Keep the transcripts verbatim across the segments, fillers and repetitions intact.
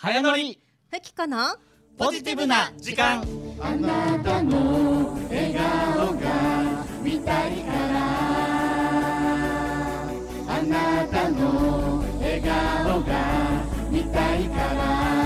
早乗りふきこのポジティブな時間。 あなたの笑顔が見たいからあなたの笑顔が見たいから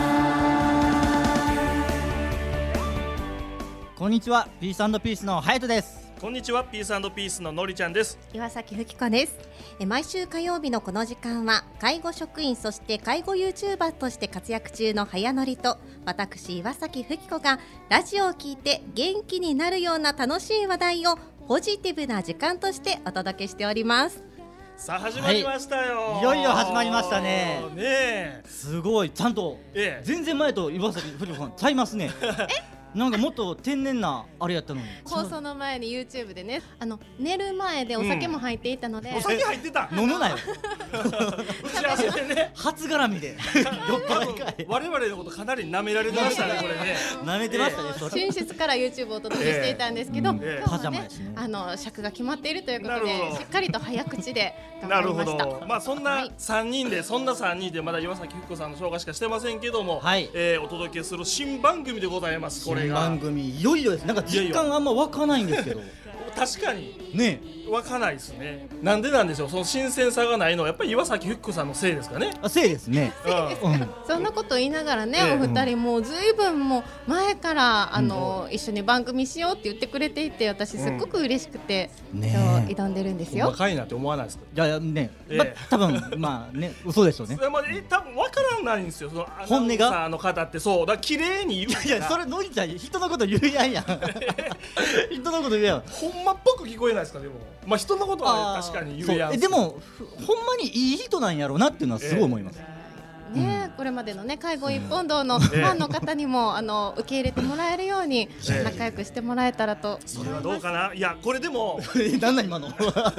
こんにちは、ピース&ピースのハヤトです。 こんにちは、ピース&ピースののりちゃんです。 岩崎ふきこです。え毎週火曜日のこの時間は介護職員そして介護 YouTuber として活躍中の早乗りと私岩崎ふきこがラジオを聞いて元気になるような楽しい話題をポジティブな時間としてお届けしております。 さあ始まりましたよ、 はい、いよいよ始まりましたね。 ねえすごい、ちゃんと、ええ、全然前と岩崎ふきこさんちゃいますねえなんかもっと天然なあれやったのに。 放送の前に YouTube でね、あの寝る前でお酒も入っていたので、うん、 お酒入ってた飲むなよ打ち合わせでね初絡みで酔っ払いかい我々のことかなり舐められてましたねこれね舐めてましたね、 えー、寝室から YouTube をお届けしていたんですけど、えー、今日はね、ねあの尺が決まっているということでしっかりと早口で頑張りました。 なるほど、まあそんなさんにんで、はい、そんなさんにんでまだ岩崎ふきこさんの紹介しかしてませんけども、はい、えー、お届けする新番組でございます。これが新番組いよいよです。なんか実感あんま湧かないんですけど確かにね湧かないですね。なんでなんでしょう、その新鮮さがないのはやっぱり岩崎ふきこさんのせいですかね。 あ、せいですね、 うん、そんなこと言いながらね、ええ、お二人もうずいぶんも前からあの、うん、一緒に番組しようって言ってくれていて、私すっごく嬉しくて、うん、今日挑んでるんですよ。 若いなって思わないですか。 いやね、ええ、ま、多分まあね嘘でしょうね。 まあ、多分分からないんですよ、その本音がアナウンサーの方って。そうだ、綺麗に言うから。 いやそれのりちゃん人のこと言うやんやん人のこと言うやん。 ほんまっぽく聞こえないですか。でもまあ人のことは、ね、確かに言うやん。 えでもほんまにいい人なんやろうなっていうのはすごい思います、 えーね、うん、これまでの、ね、介護一本道のファンの方にも、えー、あの受け入れてもらえるように仲良くしてもらえたらと、 えー、それはどうかな。いやこれでもなんなん今の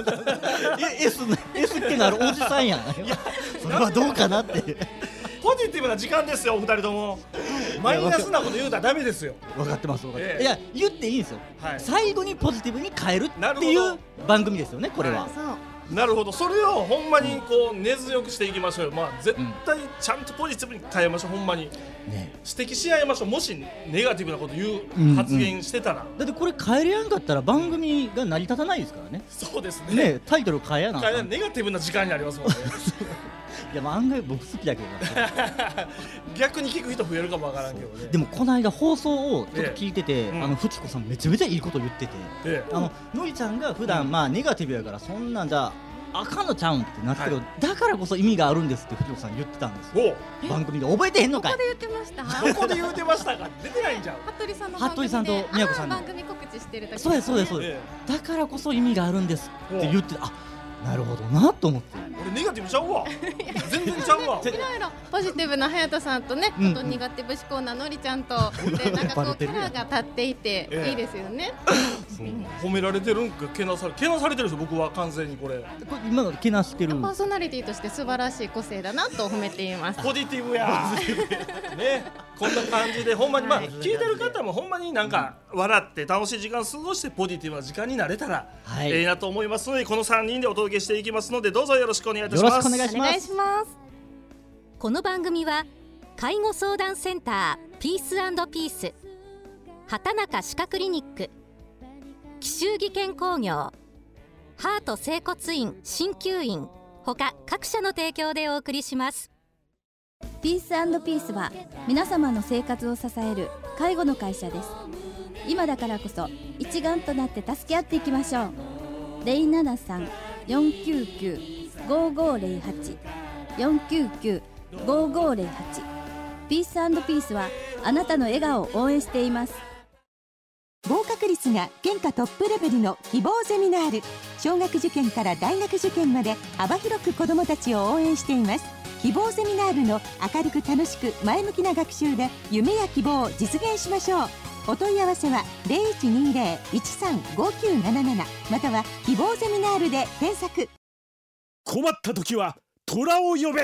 S, S ってのあるおじさんやん。いやそれはどうかなってポジティブな時間ですよ、お二人とも。マイナスなこと言うたらダメですよ。 分かってます分かってます、えー、いや言っていいんですよ、はい、最後にポジティブに変えるっていう番組ですよねこれは。 なるほど、それをほんまにこう根強くしていきましょうよ。まあ絶対ちゃんとポジティブに変えましょう。ほんまに、ね、指摘し合いましょう。もしネガティブなこと言う、うんうん、発言してたら。 だってこれ変えれやんかったら番組が成り立たないですからね。 そうですね。 ね、タイトル変えやな。 変えネガティブな時間になりますもんねいや、まあ、案外僕好きだけど逆に聞く人増えるかもわからんけどね。 でもこの間放送をちょっと聞いてて、ええ、うん、あのふきこさんめちゃめちゃいいこと言ってて、ええ、あののりちゃんが普段、うん、まあネガティブやからそんなんじゃあかんのちゃうんってなってるけど、はい、だからこそ意味があるんですってふきこさん言ってたんですよ。番組で覚えてへんのかい。 どこで言ってましたどこで言ってましたか出てないんじゃん。 服部さんの番組で服部さんと宮子さんの番組告知してる時、ね、 そうですそうですそうです、ええ、だからこそ意味があるんですって言ってあなるほどなと思って。 俺ネガティブちゃうわ全然ちゃうわ。 いろいろポジティブな隼人さんとね、うん、あとネガティブ思考なのりちゃんとでなんかこうキャラが立っていて、ええ、いいですよね。 そう褒められてるんかけなされけなされてるんですよ僕は完全に。これこれ今のけなしてるパーソナリティとして素晴らしい個性だなと褒めています。 ポジティブやね、こんな感じでほんまに、まあ、聞いてる方もほんまになんか笑って楽しい時間過ごしてポジティブな時間になれたら、はい、ええなと思いますので、このさんにんでお届けしていきますのでどうぞよろしくお願いいたします。 よろしくお願いします。 お願いします。 この番組は介護相談センターピース&ピース、畑中歯科クリニック、紀州技研工業、ハート整骨院鍼灸院他各社の提供でお送りします。 ピース&ピースは皆様の生活を支える介護の会社です。今だからこそ一丸となって助け合っていきましょう。ゼロななさん よんきゅうきゅう ごごゼロはち よんきゅうきゅう ごごゼロはち。 ピース&ピースはあなたの笑顔を応援しています。 合格率が県下トップレベルの希望ゼミナール。小学受験から大学受験まで幅広く子どもたちを応援しています。希望ゼミナールの明るく楽しく前向きな学習で夢や希望を実現しましょう。お問い合わせは ゼロいちにゼロ いちさん ごきゅうななな または希望ゼミナールで検索。 困った時は虎を呼べ。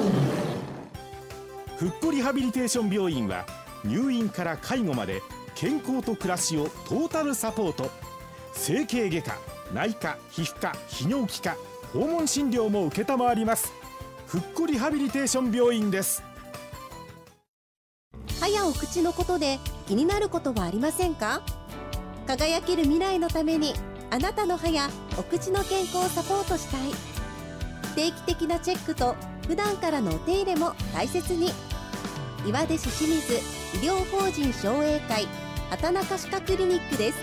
ふっこリハビリテーション病院は入院から介護まで健康と暮らしをトータルサポート。整形外科、内科、皮膚科、泌尿器科、訪問診療も承ります。ふっこリハビリテーション病院です。 歯やお口のことで気になることはありませんか？輝ける未来のためにあなたの歯やお口の健康をサポートしたい。定期的なチェックと普段からのお手入れも大切に。岩出市清水医療法人商栄会畑中歯科クリニックです。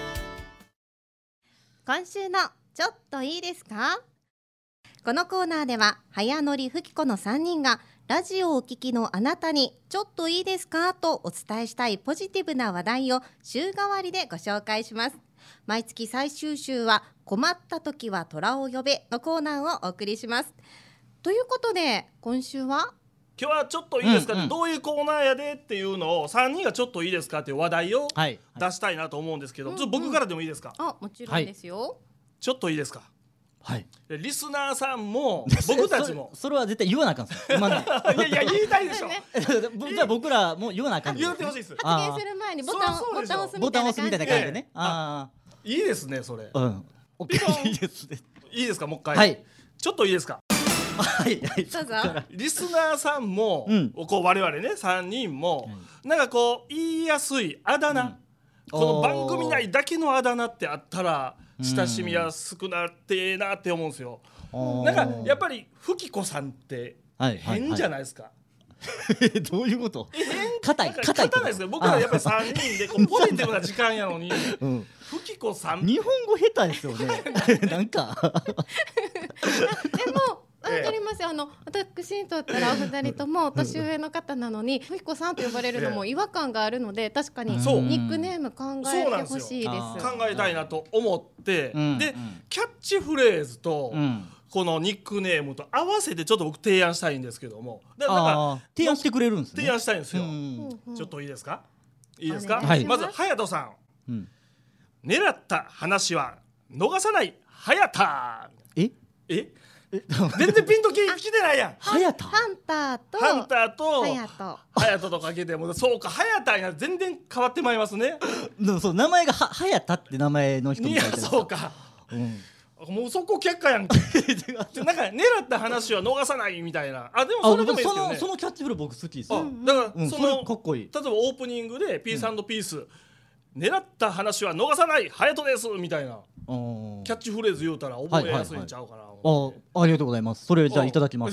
今週のちょっといいですか？このコーナーでは早乗りふきこのさんにんがラジオをお聞きのあなたにちょっといいですかとお伝えしたいポジティブな話題を週替わりでご紹介します。毎月最終週は困った時は虎を呼べのコーナーをお送りします。ということで今週は今日はちょっといいですか、 うんうん、 どういうコーナーやでっていうのをさんにんがちょっといいですかっていう話題をはい出したいなと思うんですけど、 はいちょっと僕からでもいいですか、 あ、もちろんですよ、 ちょっといいですか。 はいリスナーさんも僕たちもそれそれは絶対言わなあかんすよ今ねいやいや言いたいでしょじゃあ僕らも言わなあかん言ってほしいです。 発言する前にボタンをそうそうでしょボタンを押すボタンみたいな押すみたいな感じでね。あいいですねそれ。 あ、うん。オッケーいいですね。 いいですかもう一回。 はい。 ちょっといいですか。 はいはい。 どうぞ。 リスナーさんも、 うんこう我々ねさんにんも、なんかこう言いやすいあだ名、 うんこの番組内だけのあだ名ってあったら親しみやすくなってええなって思うんですよ。なんかやっぱりふきこさんって変じゃないですか。 どういうこと？硬い硬い硬いですね。僕らやっぱりさんにんでこうポジティブな時間やのに、 うん、 ふきこさん日本語下手ですよね。なんかでもわかりますよ。あの私にとったらお二人とも年上の方なのにふきこさんと呼ばれるのも違和感があるので、確かにニックネーム考えてほしいです。 考えたいなと思って、 うん、 でキャッチフレーズと、うんこのニックネームと合わせてちょっと僕提案したいんですけども、 だからなんか提案してくれるんですね。 提案したいんですよ。ちょっといいですか？いいですか？はい、まず隼人さん、うん、狙った話は逃さない隼人。 ええ全然ピンとき来てないやん。 隼人ハンターとハンターと隼人隼人とかけてもそうか隼人にな全然変わってまいりますね。 でもそう名前がは隼人って名前の人みたいな。 そうか。うんもうそこ却下やんけなんか狙った話は逃さないみたいな。あでもそれでもいいですけどね。 そのキャッチフレーズ僕好きですよ。 だからそのかっこいい。 例えばオープニングでピース&ピース狙った話は逃さない隼人ですみたいなキャッチフレーズ言うたら覚えやすいんちゃうかな。 あありがとうございます。それじゃあいただきます。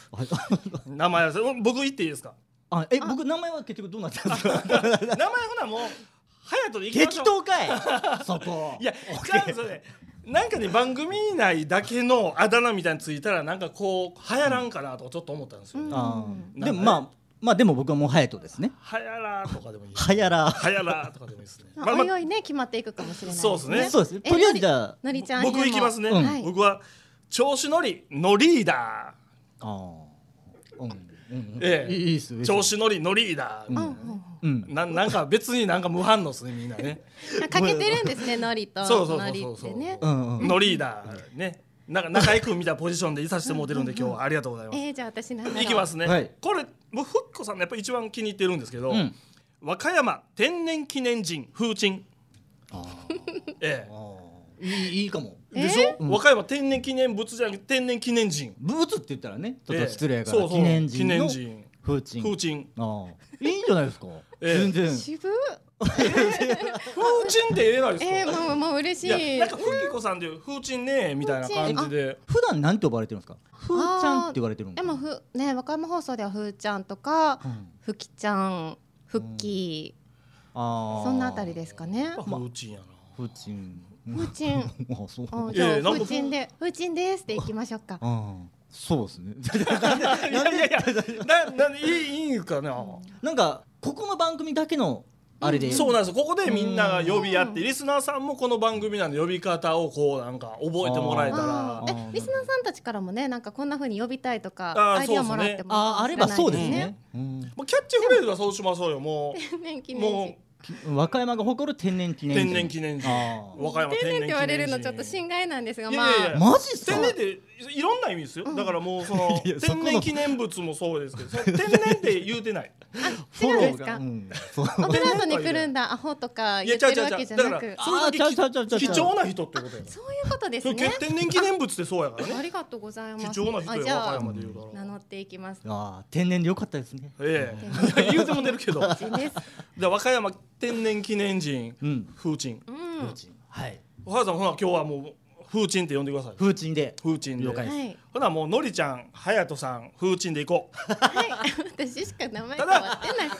名前僕言っていいですか？ あえ僕名前は結局どうなってるんですか？ 名前ほなもう隼人でいきましょう。 適当かいそこ。 いや違うんですよね。なんかね番組内だけのあだ名みたいについたらなんかこう流行らんかなとかちょっと思ったんですよ、ね、 あでもまあまあでも僕はもう隼人ですね。 はやらとかでもいい。 はやらはやらとかでもいいですね。 まあおいおいね決まっていくかもしれないですね。 そうですね。 そうですね。とりあえずじゃあのりちゃん僕行きますね、うん、僕は調子乗りのリーダー。ああうんうんええ、いいっす調子乗りのリーダー、うんうん、な, なんか別になんか無反応ですねみんなねかけてるんですねノリとそうそうそうそうそうね、うんうん、ノリーダーねなんか中居君みたいなポジションでいさせてもらってるんで今日はありがとうございます。 えー、じゃあ私なんだろういきますね、はい、これもうふっこさんのやっぱ一番気に入ってるんですけど、うん、和歌山天然記念人風鎮。あええいい, いいかもでしょ、うん、和歌山天然記念物じゃなくて天然記念人。 物って言ったらねちょっと失礼やから、 ええ、そうそう記念人の風鎮風鎮あいいんじゃないですか、ええ、全然渋風鎮ってええないですか。 えー、もうもう嬉しい。 いやなんかふきこさんでいう風鎮ねみたいな感じで普段なんて呼ばれてるんですか。ふーちゃんって言われてるんですか。 でもふね和歌山放送ではふーちゃんとか、うん、ふきちゃんふっきー、うん、あそんなあたりですかね。 風鎮やな。 風鎮風鎮あそうじゃあ風鎮で風鎮ですっていきましょうか。 そうですね。 いやいやいやなないいいいかな。 なんかここの番組だけのあれで、うん、 そうなんです。ここでみんなが呼び合ってリスナーさんもこの番組なんで呼び方をこうなんか覚えてもらえたらえリスナーさんたちからもねなんかこんな風に呼びたいとかアイディアもらってもああればそうですね。 もうキャッチフレーズはそうしましょうよ。もうもう和歌山が誇る天然記念人。 天然記念人。和歌山天然って言われるのちょっと心外なんですが、まあマジっすか。 天然っていろんな意味ですよ。だからもうその天然記念物もそうですけど、天然って言うてない。 違うんですか。オブラートに来るんだアホとか言ってるわけじゃなく、 それだけ貴重な人ってことや。 そういうことですね。 天然記念物ってそうやからね。 ありがとうございます。 貴重な人や。和歌山で言うから。 名乗っていきます。 ああ、天然でよかったですね。 ええ、言うても出るけど。じゃ和歌山天然記念人風鎮。 風鎮。はい。 お母さんほな今日はもう風鎮って呼んでください。 風鎮で。 風鎮で。 了解です。 ほなもうのりちゃん、はやとさん、風鎮でいこう。 はい。私しか名前変わってない。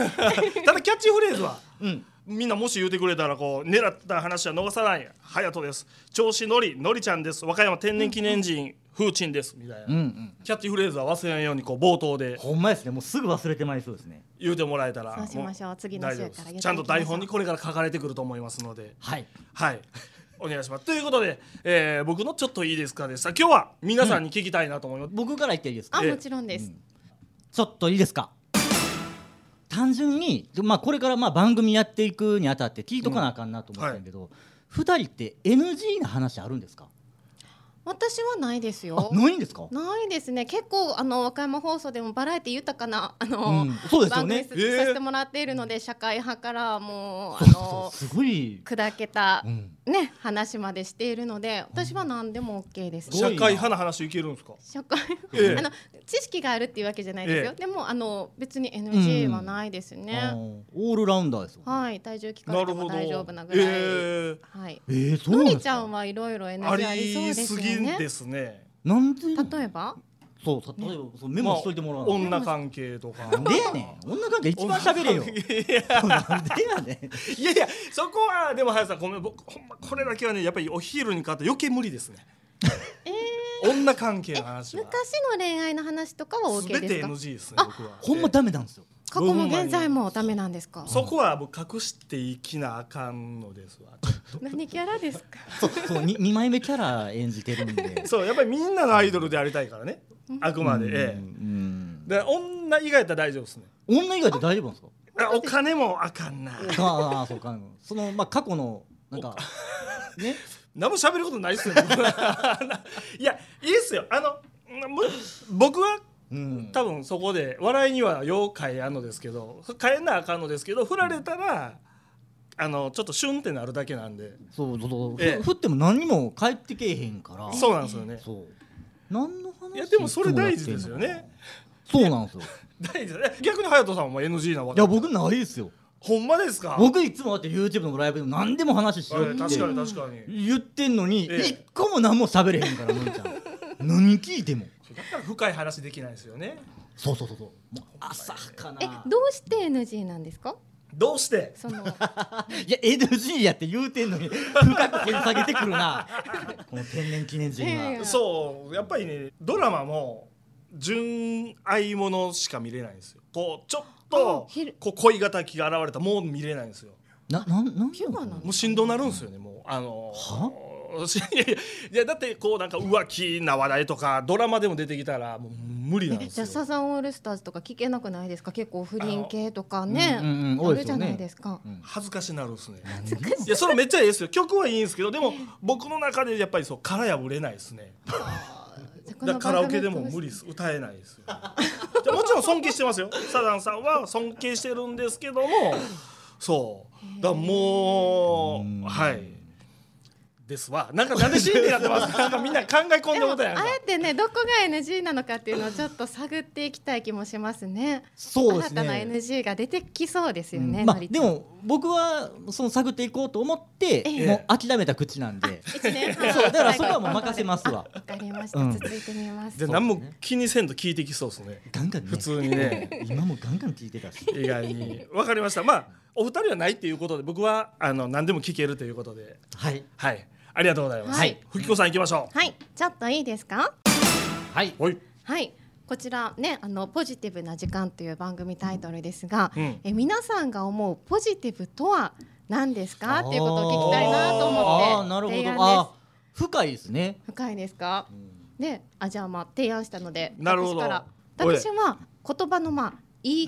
ただキャッチフレーズは、みんなもし言うてくれたらこう狙った話は逃さない。はやとです。調子のり、のりちゃんです。和歌山天然記念人風鎮ですみたいな。キャッチフレーズは忘れないようにこう冒頭で。 ほんまですね。もうすぐ忘れてまいそうですね。 言うてもらえたら。 そうしましょう。次の週からちゃんと台本にこれから書かれてくると思いますので。 はい。 はい。お願いします。ということで、えー、僕のちょっといいですかでした。今日は皆さんに聞きたいなと思います。 うん、僕から言っていいですか。 あ、もちろんです。うん、 ちょっといいですか。単純に、まあ、これからまあ番組やっていくにあたって聞いとかなあかんなと思ったんだけど、うんはい、ふたりって エヌジー な話あるんですか。 私はないですよ。 ないんですか。 ないですね。結構あの和歌山放送でもバラエティ豊かなあの、 うん、そうですよね、 番組させてもらっているので、えー、社会派からもうあのすごい砕けた、うん、ね話までしているので、私は何でも OK です。 社会派の話いけるんですか。 社会、えー、あの知識があるっていうわけじゃないですよ。えー、でもあの別に エヌジー はないですね。 うん、オールラウンダーですよ。 はい、体重聞かれても大丈夫なぐらい。えー、はい。 えー、そうなんですか。 のりちゃんはいろいろ エヌジー ありそうですよね。 ありすぎですね。 なんで例えばそう例えばそうメモしといてもらう、 まあ、女関係とかなんでやねん女関係一番喋れよなんでやねんいやいやそこはでも林さんごめん僕ほんまこれだけはねやっぱりお昼にかって余計無理ですねえー、女関係の話は昔の恋愛の話とかは OK ですか。 全て エヌジー ですね僕は。 ほんまダメなんですよ。 過去も現在もダメなんですか。 そこは僕隠していきなあかんのですわ。 何キャラですか。 そうそう に, にまいめキャラ演じてるんでそうやっぱりみんなのアイドルでありたいからねあくまで、ええ、うんで女以外だったら大丈夫ですね。 女以外って大丈夫なんですか。 あお金もあかんなああそうかそのまあ過去のなんかね何も喋ることないっすよいやいいっすよあの僕はうん、多分そこで笑いにはよう変えやんのですけど変えなあかんのですけど振られたらあのちょっとシュンってなるだけなんでそうそうそう、ええ、振っても何にも返ってけえへんからそうなんですよね。 そう何の話いやでもそれ大事ですよね。 そうなんですよ大事です逆に隼人さんも エヌジー なわけ。 いや僕ないですよ。 ほんまですか。 僕いつもだって YouTube のライブでも何でも話しようって確かに確かに言ってんのに一個も何も喋れへんからのりちゃん何聞いてもだから深い話できないですよね。 そうそうそうそう。もう浅かな。 え、どうして エヌジー なんですか。 どうして。 そのいや エヌジー やって言うてんのに深く掘り下げてくるな。この天然記念人は。 えー、そうやっぱりねドラマも純愛ものしか見れないんですよ。こうちょっとこう恋敵が現れたらもう見れないんですよ。 ななんなんピュアなの。 もう振動なるんですよね。もうあのー。はいやいやだってこうなんか浮気な話題とかドラマでも出てきたらもう無理なんですよ。 じゃあサザンオールスターズとか聞けなくないですか。結構不倫系とかね、うんうんうん、あるじゃないですか。 うん、恥ずかしなるんですね。いやそれめっちゃいいですよ。曲はいいんですけどでも僕の中でやっぱりそう殻破れないですね。だカラオケでも無理です歌えないですよ。じゃもちろん尊敬してますよ。サザンさんは尊敬してるんですけどもそうだもうはいですわ。なんかなんでシーンになってます。なんかみんな考え込んだことやんか。 あえてねどこが エヌジー なのかっていうのをちょっと探っていきたい気もしますね。 そうですね。 新たな エヌジー が出てきそうですよね。 うんまあ、でも僕はその探っていこうと思って、ええ、もう諦めた口なんで。 いちねんはんそうだからそれはもう任せますわ。 わかりました。うん、続いてみます。 じゃ何も気にせんと聞いてきそうですね。 ガンガンね。 普通にね。 今もガンガン聞いてたし。 意外にわかりました。まあお二人はないっていうことで僕はあの何でも聞けるということで。 はいはい。ありがとうございます。はい、ふきこさん行きましょう。 はい、ちょっといいですか。 はい。 はい。 はい。こちらね、あのポジティブな時間という番組タイトルですが、うん、え皆さんが思うポジティブとは何ですかっていうことを聞きたいなと思って。ああ、 なるほど。あ、深いですね。 深いですか。うん、で、あじゃあまあ提案したので、 なるほど。 私から私は言葉のまあ言い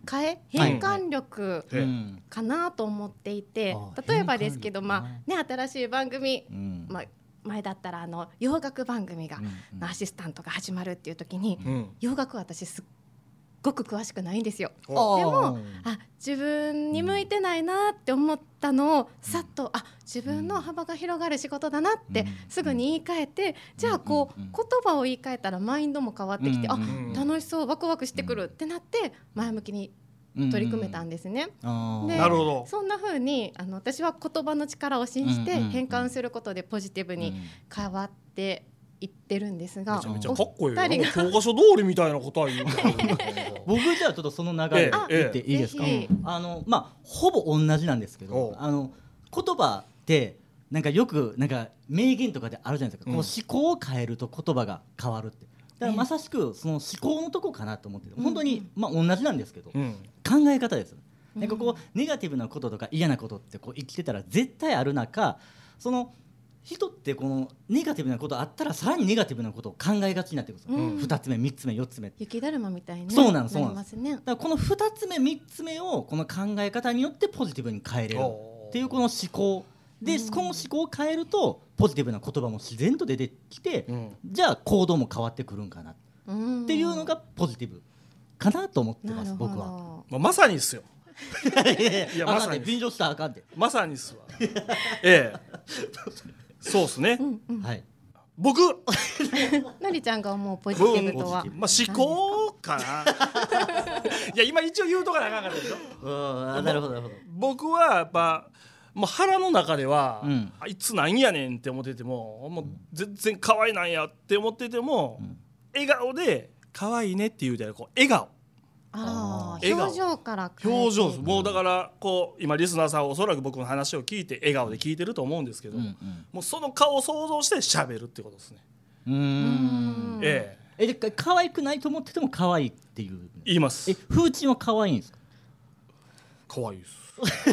換え変換力かなと思っていて、例えばですけど、まあね、新しい番組、まあ前だったらあの洋楽番組が、のアシスタントが始まるっていう時に、洋楽私すっごく詳しくないんですよ。でもあ自分に向いてないなって思ったのをさっとあ自分の幅が広がる仕事だなってすぐに言い換えて、じゃあこう言葉を言い換えたらマインドも変わってきて、あ楽しそうワクワクしてくるってなって前向きに取り組めたんですね。でなるほど。 そんな風にあの私は言葉の力を信じて変換することでポジティブに変わって言ってるんですが、 めちゃめちゃかっこいいよ。教科書通りみたいな答え言う僕じゃあちょっとその流れ言っていいですか。あのまあほぼ同じなんですけど、あの言葉ってなんかよくなんか名言とかであるじゃないですか、うん、こう思考を変えると言葉が変わるって。だからまさしくその思考のとこかなと思ってて、本当にまあ同じなんですけど、うん、考え方です。なんかこうネガティブなこととか嫌なことってこう生きてたら絶対ある中、その人ってこのネガティブなことあったらさらにネガティブなことを考えがちになってくるんですよ、うん、ふたつめみっつめよっつめ雪だるまみたいにそうなんです、そうなんです、ね、だからこのふたつめみっつめをこの考え方によってポジティブに変えれるっていうこの思考で、うん、この思考を変えるとポジティブな言葉も自然と出てきて、うん、じゃあ行動も変わってくるんかなっていうのがポジティブかなと思ってます、僕は。 まあ、まさにですよ。 いやまさに便乗したらあかんで。 まさにですわ。ええ。そうですね。 うんうん、 はい。 僕のりちゃんが思うポジティブとは、 まあ思考かな。いや今一応言うとかなあかんかったでしょ。 うん、なるほどなるほど。 僕はやっぱもう腹の中では、うん、あいつなんやねんって思ってても、もう全然可愛いなんやって思ってても、うん、笑顔で可愛いねって言うたらこう笑顔。 ああ、表情から表情です。もうだからこう今リスナーさんはおそらく僕の話を聞いて笑顔で聞いてると思うんですけど、うんうん、もうその顔を想像して喋るってことですね。 うーん、 えええで可愛くないと思ってても可愛いっていう言います。 え風鎮は可愛いんですか？ 可愛いです。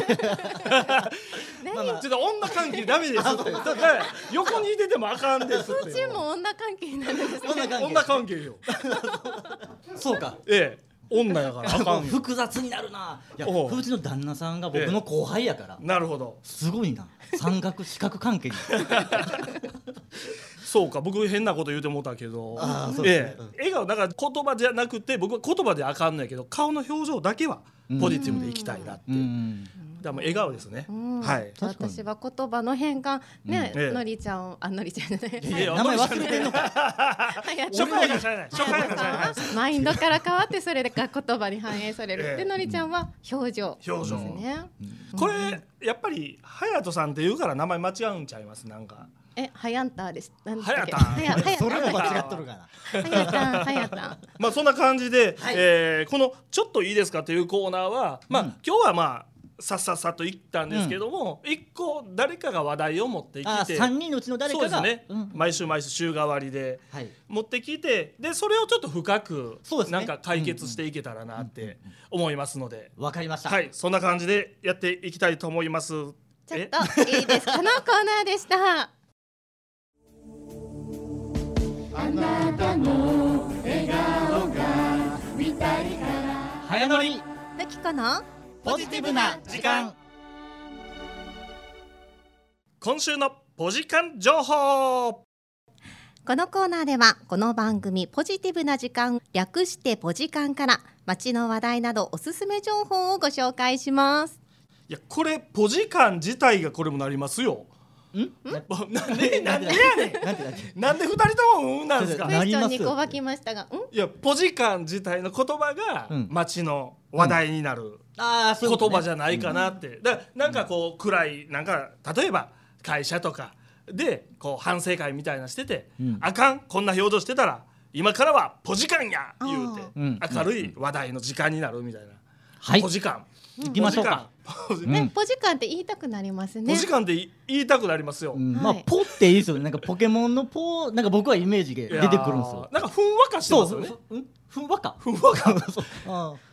まあまあ、ちょっと女関係ダメですって横にいててもあかんですって。 風鎮も女関係になるんですね。 女関係よ。 そうか。 ええ。女やからあかん。 複雑になるな。いや風鎮の旦那さんが僕の後輩やから、 ええ、なるほどすごいな。三角四角関係にそうか、僕変なこと言うてもうたけど、ええ、笑顔だから言葉じゃなくて僕は言葉であかんのやけど顔の表情だけはポジティブでいきたいなって。だから笑顔ですね、はい、 私は言葉の変換ね、うん、のりちゃんあのりちゃんじゃない、 名前忘れてんのか初回やからしゃあない初回やからしゃあないマインドから変わってそれで言葉に反映される、えー、でのりちゃんは表情表情ですね、うん、これやっぱり隼人さんって言うから名前間違うんちゃいます？なんかえ、はやんたです。 はやたん。 はやたん。それも間違っとるかな。はやたん、はやたん。 まあそんな感じで、はい、えー、このちょっといいですかというコーナーは、まあ、うん、今日はまあさっさっさと言ったんですけども、一、うん、個誰かが話題を持ってきて、 さんにんのうちの誰かがそうですね、うん、毎週毎週週替わりで持ってきて、でそれをちょっと深くなんか解決していけたらなって思いますので、 わかりました。 はい、そんな感じでやっていきたいと思います。ちょっといいですかのコーナーでした。 あなたの笑顔が見たいから。 早乗りのきこのポジティブな時間。 今週のポジカン情報。 このコーナーではこの番組ポジティブな時間、略してポジカンから街の話題などおすすめ情報をご紹介します。 いやこれポジカン自体がこれもなりますよ。ん？なんでなんでやねん。なんで二人ともうんなんですか。 クエスチョンにこばきましたが、ん？ いやポジカン自体の言葉が街の話題になる言葉じゃないかなって。だからなんかこう暗いなんか例えば会社とかでこう反省会みたいなしてて、あかんこんな表情してたら今からはポジカンや言うて明るい話題の時間になるみたいな。 はい。 ポジカン。 行きましょうか。 ね、ポジカンって言いたくなりますね。 ポジカンって言いたくなりますよ。 うん、まあポっていいですよね。なんかポケモンのポ、なんか僕はイメージで出てくるんですよ。 なんかふんわかしてますよね。 ふんわか。 ふんわか。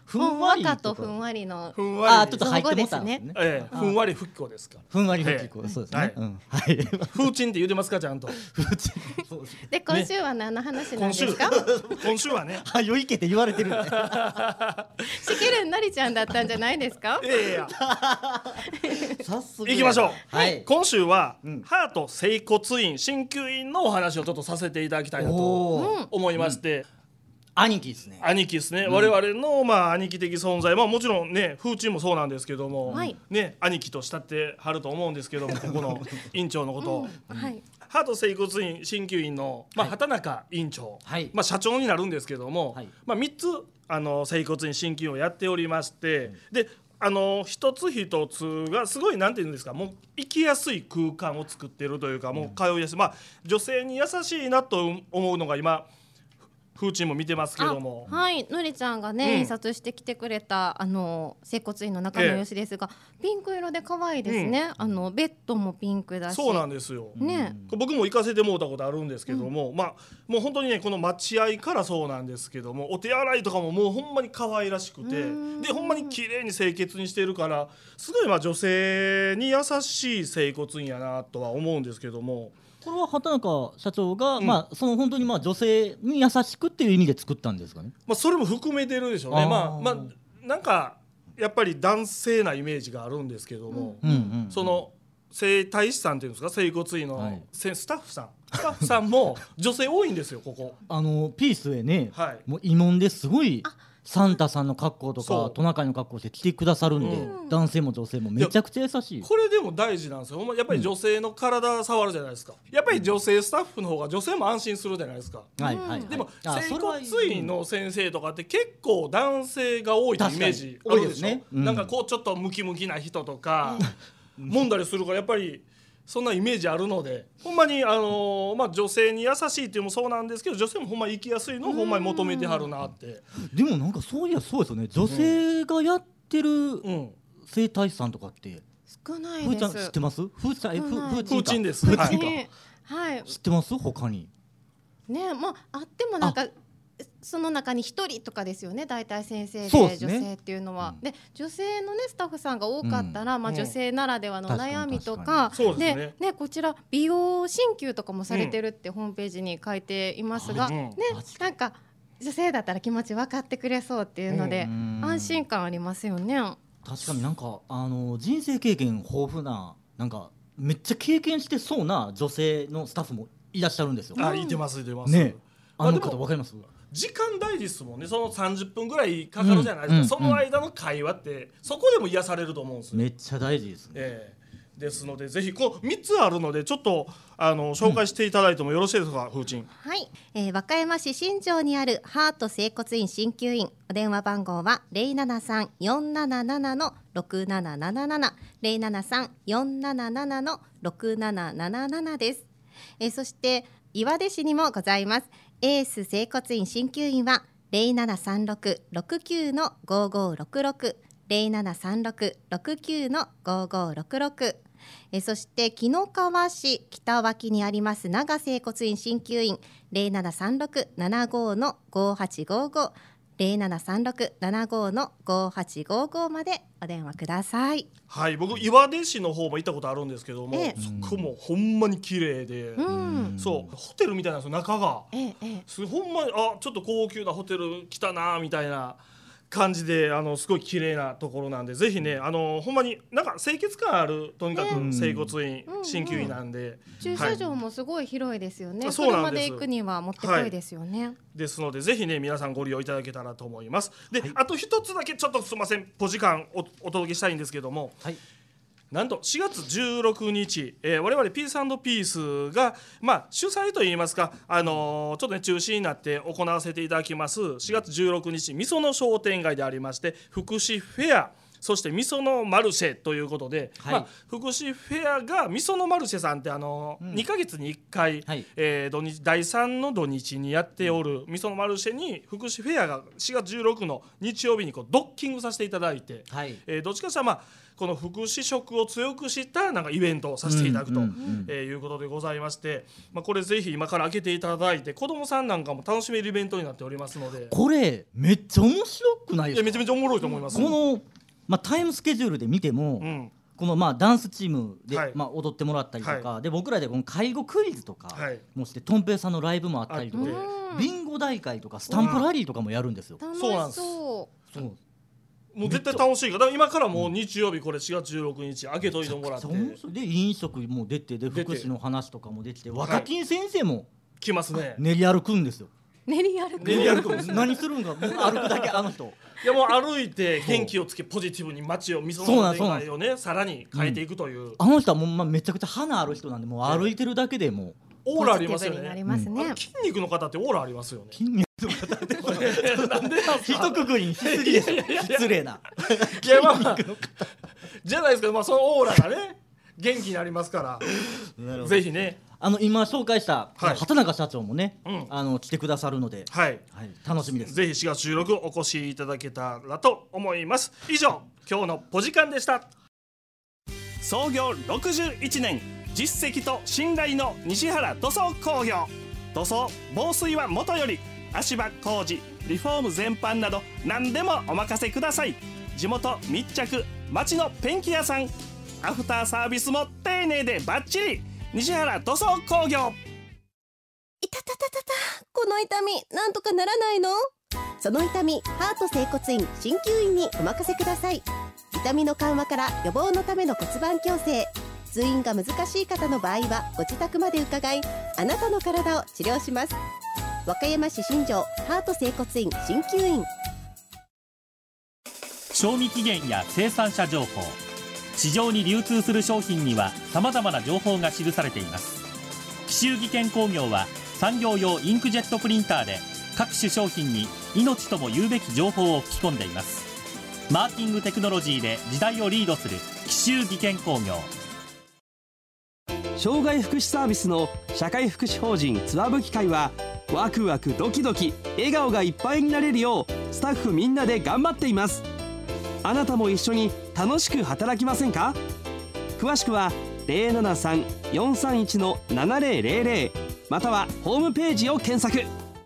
ふんわり和歌とふんわりのふんわりあちょっと入ってもたんですね。 ええ、ふんわりふきこですか。 ふんわりふきこ、そうですね。 はい。風鎮って言うてますかちゃんと。 風鎮。 で今週は何の話なんですか。 今週はね。 はよいけって言われてる。 しけるんなりちゃんだったんじゃないですか。 いやいや。 早速。 行きましょう。 はい。 今週はハート整骨院鍼灸院のお話をちょっとさせていただきたいなと思いまして。 兄貴ですね。 兄貴ですね、うん、我々のまあ兄貴的存在、まあもちろんね風鎮もそうなんですけども、はい、ね兄貴と慕ってはると思うんですけどもここの院長のことを、うんはい、ハート整骨院鍼灸院の、まあ、畑中院長、はい、まあ社長になるんですけども、はい、まあみっつあの整骨院鍼灸院をやっておりまして、うん、であの一つ一つがすごいなんていうんですか、もう生きやすい空間を作っているというか、もう通いやすい、まあ女性に優しいなと思うのが今風鎮も見てますけども、 はい、のりちゃんがね、うん、印刷してきてくれたあの整骨院の中の様子ですが、ええ、ピンク色で可愛いですね、うん、あのベッドもピンクだし。 そうなんですよ、ね、僕も行かせてもらったことあるんですけども、うん、まあもう本当にねこの待合からそうなんですけども、お手洗いとかももうほんまに可愛らしくて、でほんまに綺麗に清潔にしてるから、すごいまあ女性に優しい整骨院やなとは思うんですけども。 これは畑中社長が、うん、まあその本当にまあ女性に優しくっていう意味で作ったんですかね。 まあそれも含めてるでしょうね。あまあまあなんかやっぱり男性なイメージがあるんですけども、うんうんうん、その整体師さんっていうんですか、整骨院の、はい、スタッフさんスタッフさんも女性多いんですよここ。 あのピースへね、はい、もう慰問ですごい。サンタさんの格好とかトナカイの格好して来てくださるんで、うん、男性も女性もめちゃくちゃ優しい。 これでも大事なんですよ。やっぱり女性の体触るじゃないですか。やっぱり女性スタッフの方が女性も安心するじゃないですか、うんはいはい、でも整骨院の先生とかって結構男性が多いってイメージあるでしょ、ねうん、なんかこうちょっとムキムキな人とか揉んだりするからやっぱりそんなイメージあるので、ほんまに、あのーまあ、女性に優しいっていうのもそうなんですけど、女性もほんまに生きやすいのをほんまに求めてはるなって。 でもなんかそういやそうですよね、女性がやってる整体師さんとかって少ないです。 ふーちゃん知ってます？ふーちゃん、えふふーちんです。 ふーちんか、 はい、 知ってます？他にね、まああってもなんかその中に一人とかですよね、大体先生で、ね、女性っていうのは、うん、で女性のねスタッフさんが多かったら、うんまあ、女性ならではの悩みとか、うん、で、ねね、こちら美容鍼灸とかもされてるってホームページに書いていますが、うんね、なんか女性だったら気持ち分かってくれそうっていうので、うん、安心感ありますよね。 確かになんかあの人生経験豊富な、なんかめっちゃ経験してそうな女性のスタッフもいらっしゃるんですよ。 あ、いてますいてます、 ね、あの方分かります？ 時間大事ですもんね。そのさんじゅっぷんぐらいかかるじゃないですか、うんうん、その間の会話ってそこでも癒されると思うんですよ。 めっちゃ大事ですね、 えー、ですのでぜひこうみっつあるのでちょっとあの紹介していただいてもよろしいですか、うん、風鎮。 はい、えー、和歌山市新庄にあるハート整骨院鍼灸院、お電話番号は ゼロななさん よんなななな ろくななななな ゼロななさん よんなななな ろくなななななです、えー、そして岩出市にもございますエース整骨院鍼灸院はゼロななさんろく ろくきゅう ごごろくろく ゼロななさんろく ろくきゅう ごごろくろく、えそして紀の川市北脇にあります長整骨院鍼灸院ゼロななさんろく ななごごはちごご ゼロななさんろく ななごごはちごごまでお電話ください。 はい、僕岩出市の方も行ったことあるんですけども、ええ、そこもほんまに綺麗で、うん、そうホテルみたいなんですよ中が、ええ、すほんまにあちょっと高級なホテル来たなみたいな感じで、あのすごい綺麗なところなんで、ぜひね、あのほんまになんか清潔感ある、とにかく整骨院、鍼灸院なんで、うんうん、 駐車場もすごい広いですよね、はい、車で行くにはもってこいですよね、はい、 ですのでぜひね皆さんご利用いただけたらと思います。で、はい、あと一つだけちょっとすいませんお時間 お, お届けしたいんですけども、はい、なんとしがつじゅうろくにち、えー、我々ピース&ピースが、まあ、主催といいますか、あのー、ちょっとね中止になって行わせていただきますしがつじゅうろくにちみその商店街でありまして福祉フェアそしてみそのマルシェということで、はい、まあ、福祉フェアがみそのマルシェさんってあの、うん、にかげつにいっかい、はい、えー、土日だいさんの土日にやっておるみそのマルシェに福祉フェアがしがつじゅうろくの日曜日にこうドッキングさせていただいて、はい、えー、どっちかとしたらまあこの福祉色を強くしたなんかイベントをさせていただくと、うんうんうん、えー、いうことでございまして、まあ、これぜひ今から開けていただいて子どもさんなんかも楽しめるイベントになっておりますので、 これめっちゃ面白くないですか？いやめちゃめちゃおもろいと思います。 このまあ、タイムスケジュールで見ても、うん、このまあダンスチームで、はい、まあ、踊ってもらったりとか、はい、で僕らでこの介護クイズとかもして、とん平さんのライブもあったりとか、ビンゴ大会とかスタンプラリーとかもやるんですよ。 そうなんです。そうもう絶対楽しいから、今からもう日曜日これしがつじゅうろくにち開けといてもらって、 で飲食も出て、で福祉の話とかもできて、若金先生も来ますね。 練り歩くんですよ。 練り歩く練り歩く何するんか、もう歩くだけあの人。 いやもう歩いて元気をつけポジティブに街をみその展開をねさらに変えていくという、うん、 あの人はもう、まあ、めちゃくちゃ花ある人なんで、もう歩いてるだけでもオーラありますよね。 うん、 筋肉の方ってオーラありますよね。 筋肉の方ってなんで一括りにしすぎですよ。失礼な。 いやまあじゃないですか、まあそのオーラがね元気になりますから、ぜひね。 あの今紹介した、はい、畑中社長もね、うん、あの来てくださるので、はいはい、楽しみです。 ぜひしがつじゅうろくお越しいただけたらと思います。以上今日のポジカンでした。創業ろくじゅういちねん、実績と信頼の西原塗装工業。塗装防水はもとより、足場工事リフォーム全般など何でもお任せください。地元密着、町のペンキ屋さん、アフターサービスも丁寧でバッチリ。西原塗装工業。 いたたたたた、この痛みなんとかならないの？その痛み、ハート整骨院鍼灸院にお任せください。痛みの緩和から予防のための骨盤矯正、通院が難しい方の場合はご自宅まで伺い、あなたの体を治療します。和歌山市新城ハート整骨院鍼灸院。 賞味期限や生産者情報、市場に流通する商品にはさまざまな情報が記されています。紀州技研工業は産業用インクジェットプリンターで各種商品に命とも言うべき情報を吹き込んでいます。マーキングテクノロジーで時代をリードする紀州技研工業。 障害福祉サービスの社会福祉法人つわぶき会は、ワクワクドキドキ笑顔がいっぱいになれるようスタッフみんなで頑張っています。あなたも一緒に楽しく働きませんか？詳しくは ゼロななさん よんさんいち のななゼロゼロゼロ またはホームページを検索。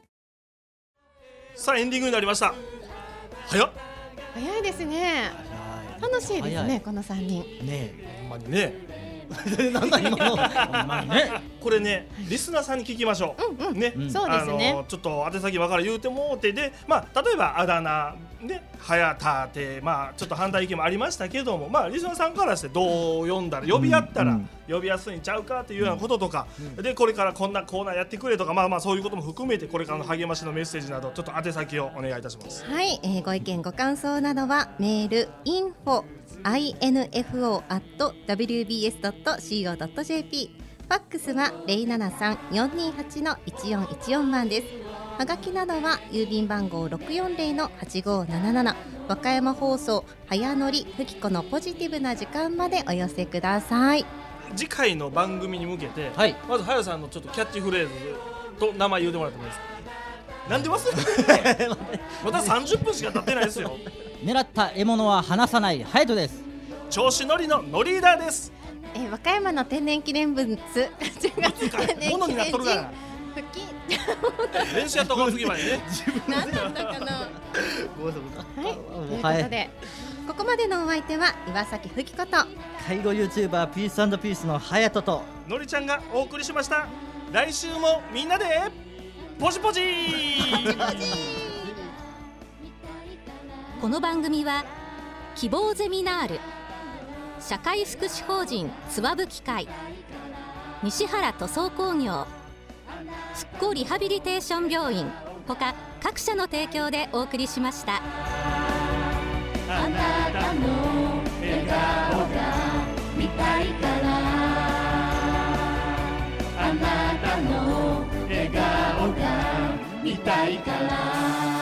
さあエンディングになりました。早っ早いですね。楽しいですね、このさんにんねえ、 ほんまにねなんだ今のほんまにね。 これねリスナーさんに聞きましょう。うんうん、ね、うん、 そうですね。 あのちょっと宛先分から言うてもうてで、まあ例えばあだ名ね、はやたってまあちょっと反対意見もありましたけども、まあリスナーさんからしてどう呼んだら呼び合ったら呼びやすいんちゃうかっていうようなこととか、うん、でこれからこんなコーナーやってくれとか、まあまあそういうことも含めてこれからの励ましのメッセージなどちょっと宛先をお願いいたします。 はい、えー、ご意見ご感想などはメール インフォ アイエヌエフオー アット ダブリュービーエス ドット シーオー ドット ジェーピー、 ファックスは ゼロななさん よんにはち のいちよんいちよん 番です。はがきなどは郵便番号 ろくよんゼロ のはちごーなななな、和歌山放送早乗りふきこのポジティブな時間までお寄せください。 次回の番組に向けて、はい、まずはやさんのちょっとキャッチフレーズと名前言うてもらってもいいですか？なんで忘れてまたさんじゅっぷんしか経ってないですよ。 狙った獲物は離さないハヤトです。 調子乗りのノリーダーです。 えー、和歌山の天然記念物天然記念人練習やった方が次までね。 何だったかな。はい、ということで、ここまでのお相手は岩崎ふきこと介護 YouTuber ピース&ピースのハヤトとのりちゃんがお送りしました。来週もみんなでポジポジこの番組は希望ゼミナール、社会福祉法人つわぶき会、西原塗装工業、復興リハビリテーション病院ほか各社の提供でお送りしました。 あなたの笑顔が見たいから、あなたの笑顔が見たいから